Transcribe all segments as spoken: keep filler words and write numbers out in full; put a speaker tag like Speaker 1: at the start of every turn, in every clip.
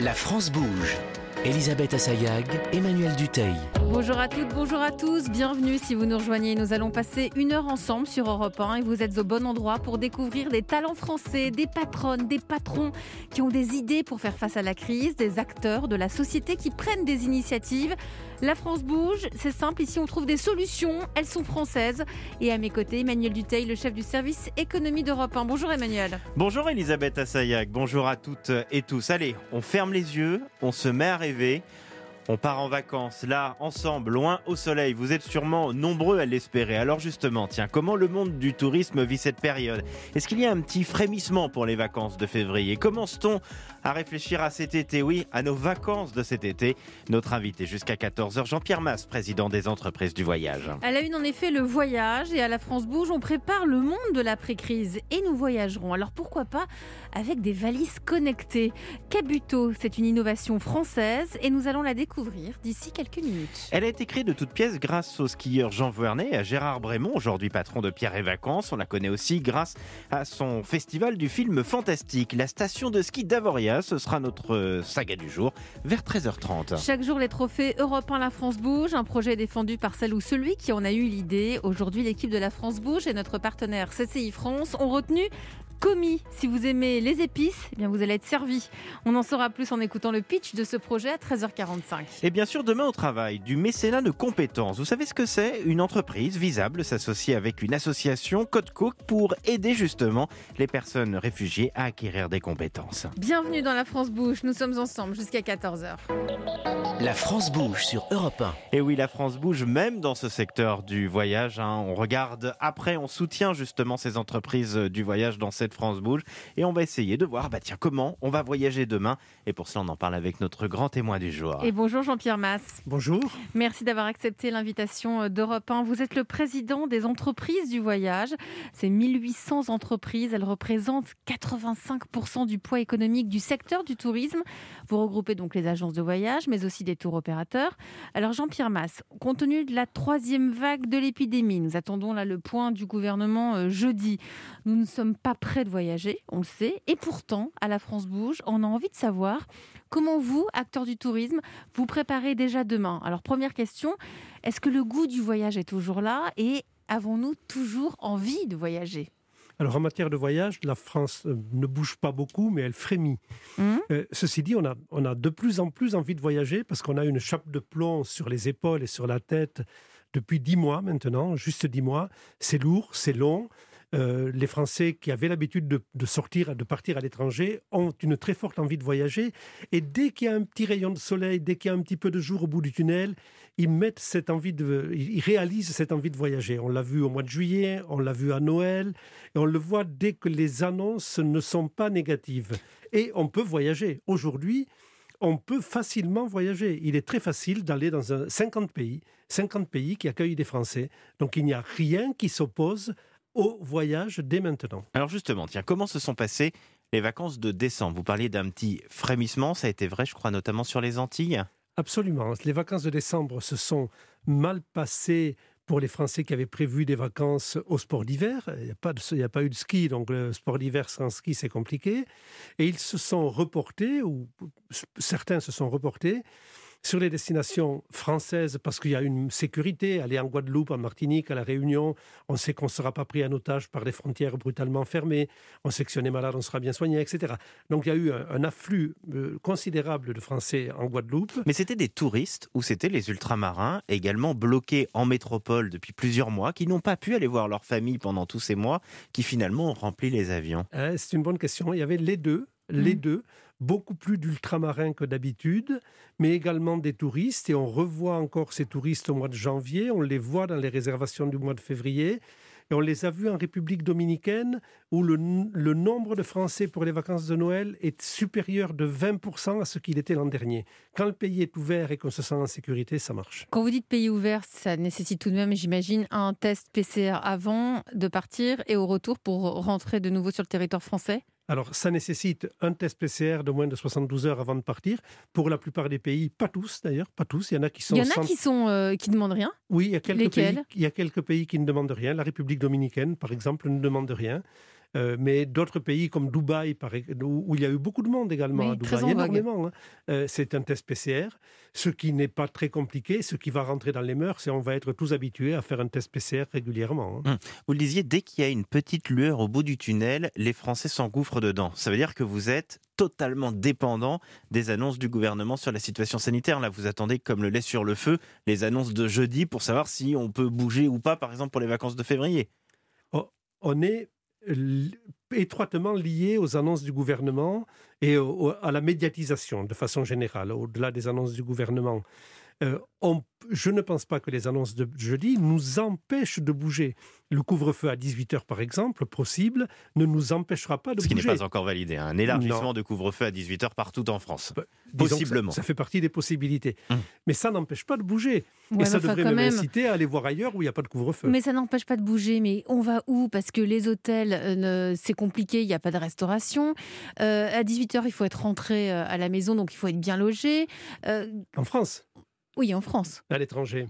Speaker 1: La France bouge. Elisabeth Assayag, Emmanuel Dutheil.
Speaker 2: Bonjour à toutes, bonjour à tous, bienvenue si vous nous rejoignez. Nous allons passer une heure ensemble sur Europe un et vous êtes au bon endroit pour découvrir des talents français, des patronnes, des patrons qui ont des idées pour faire face à la crise, des acteurs de la société qui prennent des initiatives. La France bouge, c'est simple, ici on trouve des solutions, elles sont françaises. Et à mes côtés, Emmanuel Dutheil, le chef du service économie d'Europe un. Bonjour Emmanuel.
Speaker 3: Bonjour Elisabeth Assayag, bonjour à toutes et tous. Allez, on ferme les yeux, on se met à rêver. On part en vacances, là, ensemble, loin au soleil. Vous êtes sûrement nombreux à l'espérer. Alors justement, tiens, comment le monde du tourisme vit cette période ? Est-ce qu'il y a un petit frémissement pour les vacances de février ? Commence-t-on à réfléchir à cet été ? Oui, à nos vacances de cet été. Notre invité jusqu'à quatorze heures, Jean-Pierre Mas, président des entreprises du voyage.
Speaker 2: À la une, en effet, le voyage. Et à la France bouge, on prépare le monde de l'après-crise. Et nous voyagerons. Alors pourquoi pas avec des valises connectées ? Kabuto, c'est une innovation française et nous allons la découvrir d'ici quelques minutes.
Speaker 3: Elle a été créée de toutes pièces grâce au skieur Jean Vuernet et à Gérard Brémond, aujourd'hui patron de Pierre et Vacances. On la connaît aussi grâce à son festival du film fantastique. La station de ski d'Avoria, ce sera notre saga du jour, vers treize heures trente.
Speaker 2: Chaque jour, les trophées Europe un, la France bouge. Un projet défendu par celle ou celui qui en a eu l'idée. Aujourd'hui, l'équipe de la France bouge et notre partenaire C C I France ont retenu commis. Si vous aimez les épices, eh bien vous allez être servi. On en saura plus en écoutant le pitch de ce projet à treize heures quarante-cinq.
Speaker 3: Et bien sûr, demain au travail, du mécénat de compétences. Vous savez ce que c'est ? Une entreprise visible s'associe avec une association Code Cook pour aider justement les personnes réfugiées à acquérir des compétences.
Speaker 2: Bienvenue dans la France bouge. Nous sommes ensemble jusqu'à quatorze heures.
Speaker 1: La France bouge sur Europe un.
Speaker 3: Et oui, la France bouge même dans ce secteur du voyage. Hein. On regarde après, on soutient justement ces entreprises du voyage dans cette France bouge. Et on va essayer de voir, bah tiens, comment on va voyager demain. Et pour cela, on en parle avec notre grand témoin du jour.
Speaker 2: Et bonjour Jean-Pierre Mas.
Speaker 4: Bonjour.
Speaker 2: Merci d'avoir accepté l'invitation d'Europe un. Vous êtes le président des entreprises du voyage. C'est mille huit cents entreprises. Elles représentent quatre-vingt-cinq pour cent du poids économique du secteur du tourisme. Vous regroupez donc les agences de voyage, mais aussi des tours opérateurs. Alors Jean-Pierre Mas, compte tenu de la troisième vague de l'épidémie, nous attendons là le point du gouvernement euh, jeudi. Nous ne sommes pas prêts de voyager, on le sait. Et pourtant, à la France bouge, on a envie de savoir comment vous, acteurs du tourisme, vous préparez déjà demain. Alors première question, est-ce que le goût du voyage est toujours là et avons-nous toujours envie de voyager ?
Speaker 4: Alors en matière de voyage, la France euh, ne bouge pas beaucoup, mais elle frémit. Mmh. Euh, ceci dit, on a, on a de plus en plus envie de voyager parce qu'on a une chape de plomb sur les épaules et sur la tête depuis dix mois maintenant, juste dix mois. C'est lourd, c'est long. Euh, les Français qui avaient l'habitude de, de sortir, de partir à l'étranger, ont une très forte envie de voyager. Et dès qu'il y a un petit rayon de soleil, dès qu'il y a un petit peu de jour au bout du tunnel, ils mettent cette envie de, ils réalisent cette envie de voyager. On l'a vu au mois de juillet, on l'a vu à Noël, et on le voit dès que les annonces ne sont pas négatives. Et on peut voyager. Aujourd'hui, on peut facilement voyager. Il est très facile d'aller dans un, cinquante pays, cinquante pays qui accueillent des Français. Donc il n'y a rien qui s'oppose au voyage dès maintenant.
Speaker 3: Alors justement, tiens, comment se sont passées les vacances de décembre ? Vous parliez d'un petit frémissement, ça a été vrai, je crois, notamment sur les Antilles ?
Speaker 4: Absolument. Les vacances de décembre se sont mal passées pour les Français qui avaient prévu des vacances au sport d'hiver. Il n'y a pas de, il n'y a pas eu de ski, donc le sport d'hiver sans ski, c'est compliqué. Et ils se sont reportés, ou certains se sont reportés, sur les destinations françaises, parce qu'il y a une sécurité. Aller en Guadeloupe, en Martinique, à La Réunion, on sait qu'on ne sera pas pris en otage par des frontières brutalement fermées. On sait que si on est malade, on sera bien soigné, et cetera. Donc il y a eu un, un afflux euh, considérable de Français en Guadeloupe.
Speaker 3: Mais c'était des touristes ou c'était les ultramarins, également bloqués en métropole depuis plusieurs mois, qui n'ont pas pu aller voir leur famille pendant tous ces mois, qui finalement ont rempli les avions ?
Speaker 4: euh, C'est une bonne question. Il y avait les deux. Les deux, beaucoup plus d'ultramarins que d'habitude, mais également des touristes. Et on revoit encore ces touristes au mois de janvier. On les voit dans les réservations du mois de février. Et on les a vus en République dominicaine, où le, le nombre de Français pour les vacances de Noël est supérieur de vingt pour cent à ce qu'il était l'an dernier. Quand le pays est ouvert et qu'on se sent en sécurité, ça marche.
Speaker 2: Quand vous dites pays ouvert, ça nécessite tout de même, j'imagine, un test P C R avant de partir et au retour pour rentrer de nouveau sur le territoire français ?
Speaker 4: Alors, ça nécessite un test P C R de moins de soixante-douze heures avant de partir. Pour la plupart des pays, pas tous d'ailleurs, pas tous. Il y en a qui sont...
Speaker 2: Il y en a
Speaker 4: sans...
Speaker 2: qui sont euh, qui demandent rien.
Speaker 4: Oui, il y a quelques
Speaker 2: Lesquels ?
Speaker 4: pays, il y a quelques pays qui ne demandent rien. La République dominicaine, par exemple, ne demande rien. Euh, mais d'autres pays comme Dubaï, par, où, où il y a eu beaucoup de monde également,
Speaker 2: oui,
Speaker 4: à Dubaï, énormément, hein, euh, c'est un test P C R, ce qui n'est pas très compliqué. Ce qui va rentrer dans les mœurs, c'est qu'on va être tous habitués à faire un test P C R régulièrement. Hein.
Speaker 3: Vous le disiez, dès qu'il y a une petite lueur au bout du tunnel, les Français s'engouffrent dedans. Ça veut dire que vous êtes totalement dépendant des annonces du gouvernement sur la situation sanitaire. Là, vous attendez comme le lait sur le feu les annonces de jeudi pour savoir si on peut bouger ou pas, par exemple pour les vacances de février.
Speaker 4: Oh, on est étroitement lié aux annonces du gouvernement et au, à la médiatisation de façon générale, au-delà des annonces du gouvernement. Euh, on, je ne pense pas que les annonces de jeudi nous empêchent de bouger. Le couvre-feu à dix-huit heures, par exemple, possible, ne nous empêchera pas de
Speaker 3: Ce
Speaker 4: bouger.
Speaker 3: Ce qui n'est pas encore validé. Hein. Un élargissement
Speaker 4: non.
Speaker 3: de couvre-feu à dix-huit heures partout en France.
Speaker 4: Bah,
Speaker 3: Possiblement.
Speaker 4: Ça, ça fait partie des possibilités.
Speaker 3: Hum.
Speaker 4: Mais ça n'empêche pas de bouger.
Speaker 2: Ouais,
Speaker 4: et ça
Speaker 2: enfin,
Speaker 4: devrait me
Speaker 2: même...
Speaker 4: inciter à aller voir ailleurs où il n'y a pas de couvre-feu.
Speaker 2: Mais ça n'empêche pas de bouger. Mais on va où? Parce que les hôtels, euh, c'est compliqué, il n'y a pas de restauration. Euh, à dix-huit heures, il faut être rentré à la maison, donc il faut être bien logé. Euh...
Speaker 4: En France?
Speaker 2: Oui, en France.
Speaker 4: À l'étranger?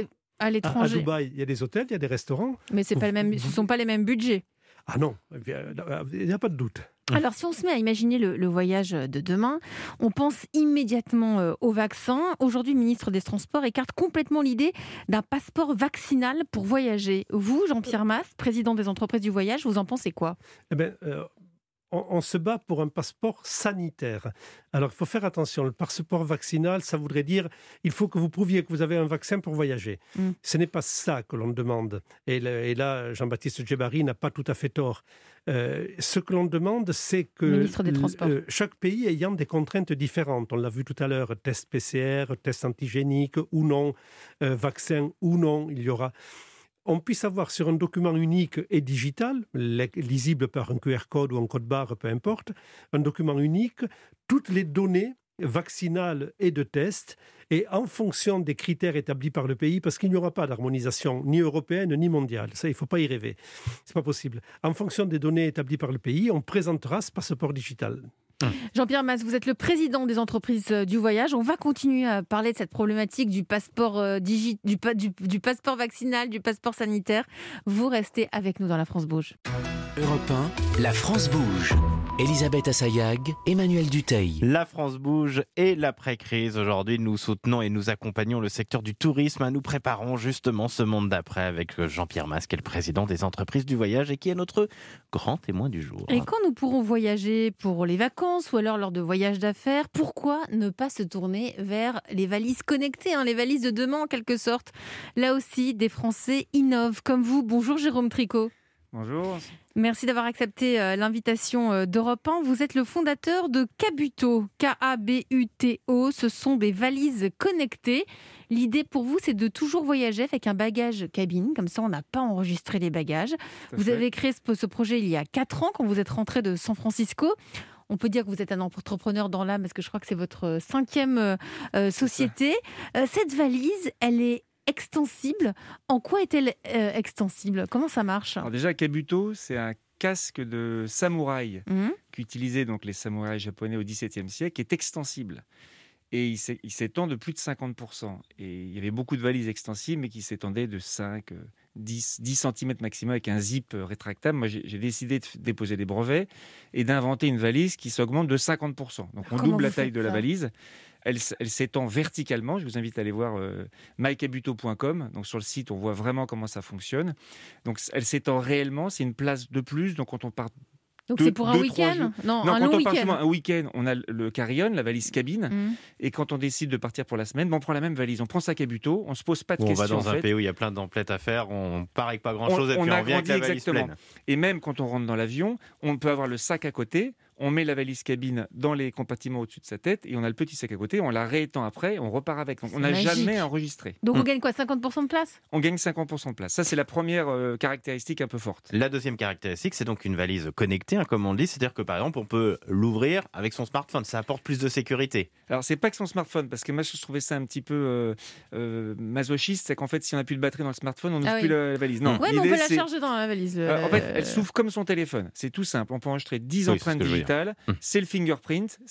Speaker 2: À l'étranger.
Speaker 4: À, à Dubaï, il y a des hôtels, il y a des restaurants.
Speaker 2: Mais c'est pas le même, ce ne sont pas les mêmes budgets.
Speaker 4: Ah non, il n'y a pas de doute.
Speaker 2: Alors, si on se met à imaginer le, le voyage de demain, on pense immédiatement euh, au vaccin. Aujourd'hui, le ministre des Transports écarte complètement l'idée d'un passeport vaccinal pour voyager. Vous, Jean-Pierre Mas, président des entreprises du voyage, vous en pensez quoi?
Speaker 4: Eh bien, euh, on, on se bat pour un passeport sanitaire. Alors, il faut faire attention. Le passeport vaccinal, ça voudrait dire il faut que vous prouviez que vous avez un vaccin pour voyager. Mm. Ce n'est pas ça que l'on demande. Et, le, et là, Jean-Baptiste Djebbari n'a pas tout à fait tort. Euh, ce que l'on demande, c'est que euh, chaque pays ayant des contraintes différentes, on l'a vu tout à l'heure, test P C R, test antigénique ou non, euh, vaccin ou non, il y aura... on puisse avoir sur un document unique et digital, lisible par un Q R code ou un code barre, peu importe, un document unique, toutes les données vaccinales et de tests, et en fonction des critères établis par le pays, parce qu'il n'y aura pas d'harmonisation ni européenne ni mondiale. Ça, il ne faut pas y rêver. Ce n'est pas possible. En fonction des données établies par le pays, on présentera ce passeport digital.
Speaker 2: Jean-Pierre Mas, vous êtes le président des entreprises du voyage. On va continuer à parler de cette problématique du passeport, euh, digi- du, du, du passeport vaccinal, du passeport sanitaire. Vous restez avec nous dans La France Bouge.
Speaker 1: Europe un, La France Bouge. Elisabeth Assayag, Emmanuel Dutheil.
Speaker 3: La France bouge et l'après-crise. Aujourd'hui, nous soutenons et nous accompagnons le secteur du tourisme. Nous préparons justement ce monde d'après avec Jean-Pierre Mas, qui est le président des entreprises du voyage et qui est notre grand témoin du jour.
Speaker 2: Et quand nous pourrons voyager pour les vacances ou alors lors de voyages d'affaires, pourquoi ne pas se tourner vers les valises connectées, hein, les valises de demain en quelque sorte? Là aussi, des Français innovent comme vous. Bonjour Jérôme Tricot.
Speaker 5: Bonjour.
Speaker 2: Merci d'avoir accepté euh, l'invitation euh, d'Europe un. Vous êtes le fondateur de Kabuto, K A B U T O. Ce sont des valises connectées. L'idée pour vous, c'est de toujours voyager avec un bagage cabine. Comme ça, on n'a pas enregistré les bagages. Vous avez créé ce, ce projet il y a quatre ans, quand vous êtes rentré de San Francisco. On peut dire que vous êtes un entrepreneur dans l'âme, parce que je crois que c'est votre cinquième euh, société. Euh, cette valise, elle est extensible. En quoi est-elle euh, extensible? Comment ça marche?
Speaker 5: Alors déjà, Kabuto, c'est un casque de samouraï mmh. qu'utilisaient donc les samouraïs japonais au dix-septième siècle, qui est extensible. Et il s'étend de plus de cinquante pour cent. Et il y avait beaucoup de valises extensibles, mais qui s'étendaient de cinq, dix, dix centimètres maximum avec un zip rétractable. Moi, j'ai décidé de déposer des brevets et d'inventer une valise qui s'augmente de cinquante pour cent. Donc, on
Speaker 2: Comment
Speaker 5: double la taille de
Speaker 2: ça?
Speaker 5: la valise. Elle, elle s'étend verticalement. Je vous invite à aller voir euh, my kabuto point com. Donc, sur le site, on voit vraiment comment ça fonctionne. Donc, elle s'étend réellement. C'est une place de plus. Donc, quand on part...
Speaker 2: Donc c'est pour un week-end? Non,
Speaker 5: non,
Speaker 2: un
Speaker 5: quand
Speaker 2: long
Speaker 5: on part
Speaker 2: week-end.
Speaker 5: un week-end, on a le carry-on, la valise cabine.
Speaker 2: Mmh.
Speaker 5: Et quand on décide de partir pour la semaine, ben on prend la même valise. On prend sa Kabuto, on se pose pas de
Speaker 3: on
Speaker 5: questions.
Speaker 3: On va dans
Speaker 5: en
Speaker 3: un
Speaker 5: fait.
Speaker 3: pays où il y a plein d'emplettes à faire, on part avec pas grand-chose et
Speaker 5: on
Speaker 3: puis on revient avec la valise
Speaker 5: exactement.
Speaker 3: pleine.
Speaker 5: Et même quand on rentre dans l'avion, on peut avoir le sac à côté. On met la valise cabine dans les compartiments au-dessus de sa tête et on a le petit sac à côté, on la réétend après, on repart avec. Donc, on n'a jamais enregistré.
Speaker 2: Donc on
Speaker 5: hum.
Speaker 2: gagne quoi, cinquante pour cent de place?
Speaker 5: On gagne cinquante pour cent de place. Ça, c'est la première euh, caractéristique un peu forte.
Speaker 3: La deuxième caractéristique, c'est donc une valise connectée, hein, comme on le dit. C'est-à-dire que par exemple, on peut l'ouvrir avec son smartphone. Ça apporte plus de sécurité.
Speaker 5: Alors, c'est pas que son smartphone, parce que moi, je trouvais ça un petit peu euh, euh, masochiste. C'est qu'en fait, si on n'a plus de batterie dans le smartphone, on n'ouvre ah
Speaker 2: oui.
Speaker 5: plus la, la valise. Non,
Speaker 2: ouais, mais on peut la charger dans la valise.
Speaker 5: Euh, en fait, elle s'ouvre comme son téléphone. C'est tout simple. On peut enregistrer dix oui, empreintes digitales. C'est le fingerprint, c'est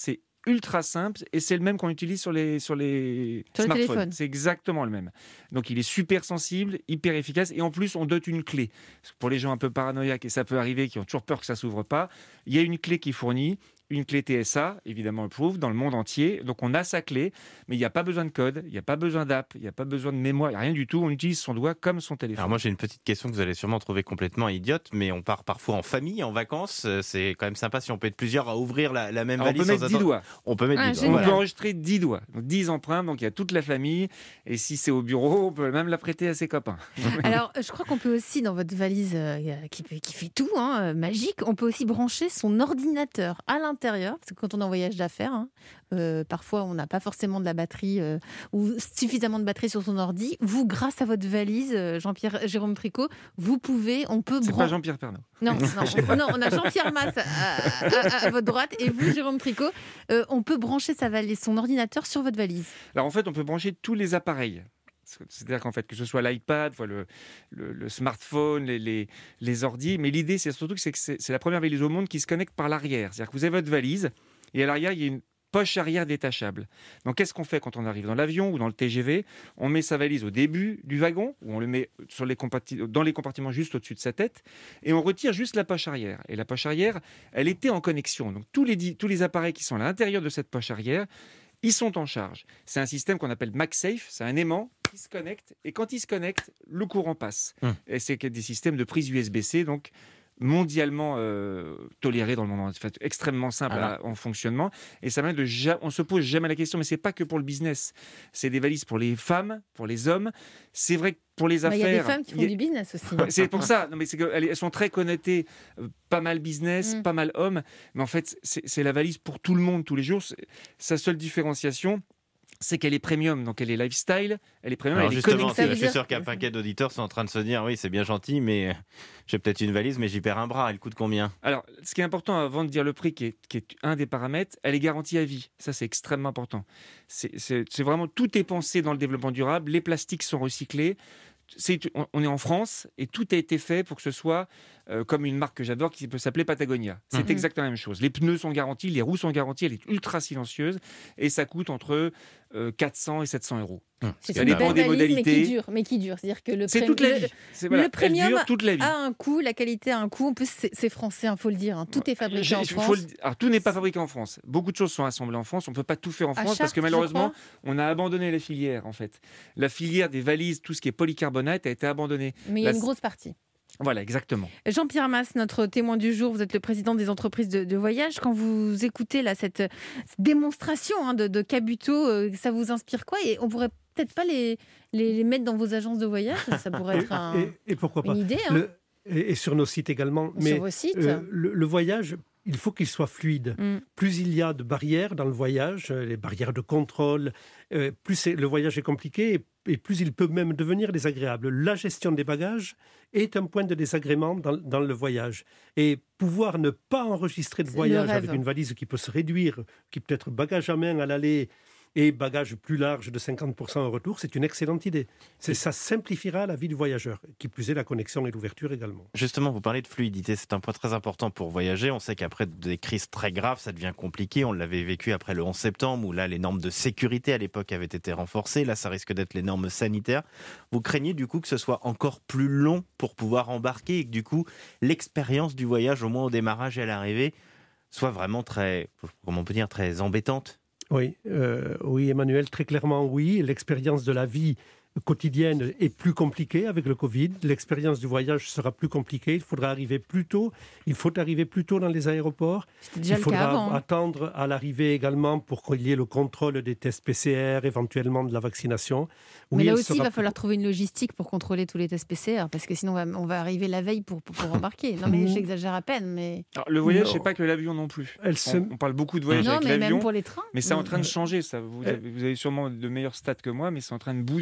Speaker 5: ultra simple et c'est le même qu'on utilise sur les, sur les
Speaker 2: sur
Speaker 5: smartphones. C'est exactement le même. Donc il est super sensible, hyper efficace et en plus on donne une clé. Pour les gens un peu paranoïaques, et ça peut arriver, qui ont toujours peur que ça ne s'ouvre pas, il y a une clé qui est fournie, une clé T S A, évidemment approved, dans le monde entier. Donc on a sa clé, mais il n'y a pas besoin de code, il n'y a pas besoin d'app, il n'y a pas besoin de mémoire, il n'y a rien du tout. On utilise son doigt comme son téléphone.
Speaker 3: Alors moi j'ai une petite question que vous allez sûrement trouver complètement idiote, mais on part parfois en famille, en vacances. C'est quand même sympa si on peut être plusieurs à ouvrir la, la même
Speaker 5: Alors,
Speaker 3: valise.
Speaker 5: on peut mettre dix doigts.
Speaker 3: On peut mettre
Speaker 2: Ah,
Speaker 3: dix
Speaker 2: génial.
Speaker 3: doigts.
Speaker 5: On peut enregistrer dix doigts, donc dix empreintes, donc il y a toute la famille. Et si c'est au bureau, on peut même la prêter à ses copains.
Speaker 2: Alors, je crois qu'on peut aussi, dans votre valise euh, qui, fait- qui fait tout, hein, euh, magique, on peut aussi brancher son ordinateur à l'intérieur. Parce que quand on est en voyage d'affaires, hein, euh, parfois on n'a pas forcément de la batterie euh, ou suffisamment de batterie sur son ordi. Vous, grâce à votre valise, euh, Jean-Pierre Jérôme Tricot, vous pouvez, on peut
Speaker 5: C'est pas
Speaker 2: brancher.
Speaker 5: Jean-Pierre Pernaut.
Speaker 2: Non, non, on, non, on a Jean-Pierre Masse à, à- à votre droite et vous, Jérôme Tricot, euh, on peut brancher sa valise, son ordinateur sur votre valise.
Speaker 5: Alors en fait, on peut brancher tous les appareils. C'est-à-dire qu'en fait, que ce soit l'iPad, le, le, le smartphone, les, les, les ordis, mais l'idée, c'est surtout que c'est, que c'est, c'est la première valise au monde qui se connecte par l'arrière. C'est-à-dire que vous avez votre valise et à l'arrière, il y a une poche arrière détachable. Donc, qu'est-ce qu'on fait quand on arrive dans l'avion ou dans le T G V ? On met sa valise au début du wagon, ou on le met sur les comparti- dans les compartiments juste au-dessus de sa tête, et on retire juste la poche arrière. Et la poche arrière, elle était en connexion. Donc, tous les, tous les appareils qui sont à l'intérieur de cette poche arrière, ils sont en charge. C'est un système qu'on appelle MagSafe, c'est un aimant qui se connecte, et quand il se connecte, le courant passe. Hum. Et c'est des systèmes de prise U S B C, donc mondialement euh, toléré dans le monde, en fait, extrêmement simple à, en fonctionnement, et ça permet de ja- on se pose jamais la question, mais c'est pas que pour le business, c'est des valises pour les femmes, pour les hommes. C'est vrai que pour les affaires,
Speaker 2: il y a des femmes qui font
Speaker 5: y a...
Speaker 2: du business aussi.
Speaker 5: C'est pour ça, non mais c'est qu'elles sont très connotées, euh, pas mal business,
Speaker 2: Mm.
Speaker 5: pas mal hommes, mais en fait c'est, c'est la valise pour tout le monde tous les jours. C'est... Sa seule différenciation, c'est qu'elle est premium, donc elle est lifestyle, elle est premium,
Speaker 3: Alors
Speaker 5: elle est
Speaker 3: justement,
Speaker 5: connectée.
Speaker 3: je suis sûr qu'un paquet d'auditeurs sont en train de se dire oui, c'est bien gentil, mais j'ai peut-être une valise, mais j'y perds un bras. Elle coûte combien ?
Speaker 5: Alors, ce qui est important avant de dire le prix, qui est, qui est un des paramètres, elle est garantie à vie. Ça, c'est extrêmement important. C'est, c'est, c'est vraiment, tout est pensé dans le développement durable. Les plastiques sont recyclés. C'est, on est en France et tout a été fait pour que ce soit euh, comme une marque que j'adore qui peut s'appeler Patagonia. C'est mmh. exactement la même chose. Les pneus sont garantis, les roues sont garanties, elle est ultra silencieuse et ça coûte entre euh, quatre cents et sept cents euros.
Speaker 2: Mmh. C'est une belle des valise, mais qui dure, mais qui dure. C'est-à-dire que le,
Speaker 5: c'est
Speaker 2: prém...
Speaker 5: toute la vie.
Speaker 2: C'est,
Speaker 5: voilà,
Speaker 2: le premium
Speaker 5: dure toute la vie.
Speaker 2: a un coût, la qualité a un coût. En plus, c'est, c'est français, il hein, faut le dire. Hein. Tout est fabriqué
Speaker 5: J'ai,
Speaker 2: en
Speaker 5: faut
Speaker 2: France.
Speaker 5: Le... Alors, tout n'est pas fabriqué en France. Beaucoup de choses sont assemblées en France. On ne peut pas tout faire en France
Speaker 2: Chartres,
Speaker 5: parce que malheureusement, on a abandonné la filière. En fait, la filière des valises, tout ce qui est polycarbonate, a été abandonnée.
Speaker 2: Mais il y a la... une grosse partie.
Speaker 5: Voilà, exactement.
Speaker 2: Jean-Pierre Masse, notre témoin du jour, vous êtes le président des entreprises de, de voyage. Quand vous écoutez là, cette, cette démonstration hein, de, de Cabuto, euh, ça vous inspire quoi ? Et on pourrait peut-être pas les, les, les mettre dans vos agences de voyage ? Ça pourrait être un,
Speaker 4: et, et pourquoi pas
Speaker 2: une idée. Hein.
Speaker 4: Le, et, et sur nos sites également.
Speaker 2: Mais, sur vos sites
Speaker 4: euh, le, le voyage, il faut qu'il soit fluide. Mm. Plus il y a de barrières dans le voyage, les barrières de contrôle, euh, plus c'est, le voyage est compliqué et, et plus il peut même devenir désagréable. La gestion des bagages est un point de désagrément dans, dans le voyage. Et pouvoir ne pas enregistrer de
Speaker 2: c'est
Speaker 4: voyage avec une valise qui peut se réduire, qui peut être bagage à main à l'aller et bagage plus large de cinquante pour cent au retour, c'est une excellente idée. C'est, ça simplifiera la vie du voyageur, qui plus est la connexion et l'ouverture également.
Speaker 3: Justement, vous parlez de fluidité, c'est un point très important pour voyager. On sait qu'après des crises très graves, ça devient compliqué. On l'avait vécu après le onze septembre, où là, les normes de sécurité à l'époque avaient été renforcées. Là, ça risque d'être les normes sanitaires. Vous craignez du coup que ce soit encore plus long pour pouvoir embarquer et que du coup, l'expérience du voyage, au moins au démarrage et à l'arrivée, soit vraiment très, comment on peut dire, très embêtante ?
Speaker 4: Oui, euh, oui, Emmanuel, très clairement oui. L'expérience de la vie quotidienne est plus compliquée avec le Covid. L'expérience du voyage sera plus compliquée. Il faudra arriver plus tôt. Il faut arriver plus tôt dans les aéroports.
Speaker 2: Déjà
Speaker 4: il faudra
Speaker 2: le cas avant.
Speaker 4: attendre à l'arrivée également pour qu'il y ait le contrôle des tests P C R, éventuellement de la vaccination.
Speaker 2: Mais
Speaker 4: oui,
Speaker 2: là aussi, il va
Speaker 4: plus...
Speaker 2: falloir trouver une logistique pour contrôler tous les tests P C R, parce que sinon, on va, on va arriver la veille pour, pour, pour embarquer. Non, mais j'exagère à peine. Mais...
Speaker 5: Alors, le voyage, c'est pas que l'avion non plus.
Speaker 4: Elle se...
Speaker 5: on, on parle beaucoup de voyage
Speaker 2: non,
Speaker 5: avec
Speaker 2: mais
Speaker 5: l'avion.
Speaker 2: Même pour les trains.
Speaker 5: Mais c'est en train de changer. Ça. Vous, avez, vous avez sûrement de meilleurs stats que moi, mais c'est en train de bouger.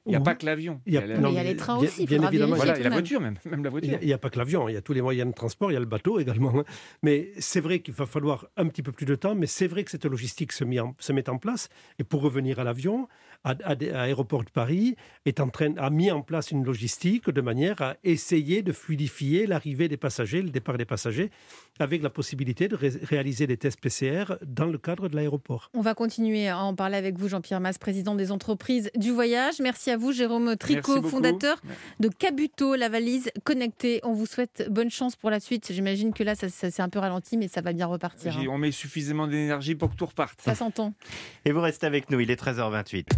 Speaker 5: Il n'y a pas que l'avion.
Speaker 2: Il y a, il y a, non, il y a les trains bien, aussi.
Speaker 5: Bien évidemment. Voilà, il y a la voiture même, même la voiture.
Speaker 4: Il n'y a, a pas que l'avion, il y a tous les moyens de transport, il y a le bateau également. Mais c'est vrai qu'il va falloir un petit peu plus de temps, mais c'est vrai que cette logistique se, met en, se met en place. Et pour revenir à l'avion, à, à, à Aéroport de Paris est en train, a mis en place une logistique de manière à essayer de fluidifier l'arrivée des passagers, le départ des passagers, avec la possibilité de ré, réaliser des tests P C R dans le cadre de l'aéroport.
Speaker 2: On va continuer à en parler avec vous, Jean-Pierre Mas, président des entreprises du voyage. Merci à vous, Jérôme Tricot, fondateur de Kabuto, la valise connectée. On vous souhaite bonne chance pour la suite. J'imagine que là, ça, ça s'est un peu ralenti, mais ça va bien repartir.
Speaker 5: Hein. On met suffisamment d'énergie pour que tout reparte.
Speaker 2: Ça s'entend.
Speaker 3: Et vous restez avec nous, il est treize heures vingt-huit.